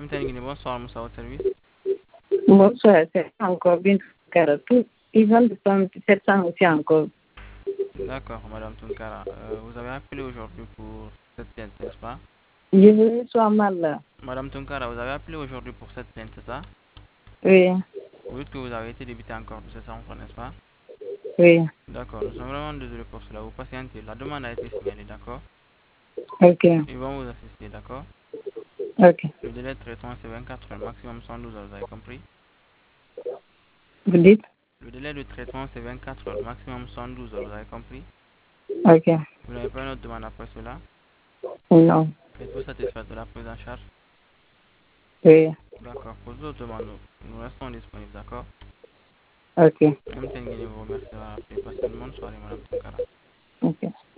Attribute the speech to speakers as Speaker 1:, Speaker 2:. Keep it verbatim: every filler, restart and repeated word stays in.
Speaker 1: Bonsoir, Moussa, au service.
Speaker 2: Bonsoir, c'est encore bien tout. Ils ont dépensé sept cents aussi encore.
Speaker 1: D'accord, Madame Tunkara. Euh, vous avez appelé aujourd'hui pour cette plainte, n'est-ce pas?
Speaker 2: Je veux soit mal là.
Speaker 1: Madame Tunkara, vous avez appelé aujourd'hui pour cette plainte, c'est ça?
Speaker 2: Oui,
Speaker 1: Vous dites que vous avez été débité encore de sept cents francs, n'est-ce pas?
Speaker 2: oui.
Speaker 1: D'accord, nous sommes vraiment désolés pour cela. Vous patientez. La demande a été signalée, d'accord?
Speaker 2: Ok,
Speaker 1: Ils vont vous assister, d'accord?
Speaker 2: ok.
Speaker 1: Le délai de traitement, c'est vingt-quatre heures, maximum cent douze heures, vous avez compris?
Speaker 2: Vous dites?
Speaker 1: Le délai de traitement, c'est vingt-quatre heures, maximum cent douze heures, vous avez compris?
Speaker 2: Ok.
Speaker 1: Vous n'avez pas une autre demande après cela?
Speaker 2: Non.
Speaker 1: Êtes-vous satisfait de la prise en charge?
Speaker 2: Oui,
Speaker 1: D'accord, pour d'autres demandes, nous, nous restons disponibles, d'accord?
Speaker 2: ok.
Speaker 1: Même Tenguini vous remercie d'avoir appelé. Passez une bonne soirée, Madame Tunkara.
Speaker 2: Ok.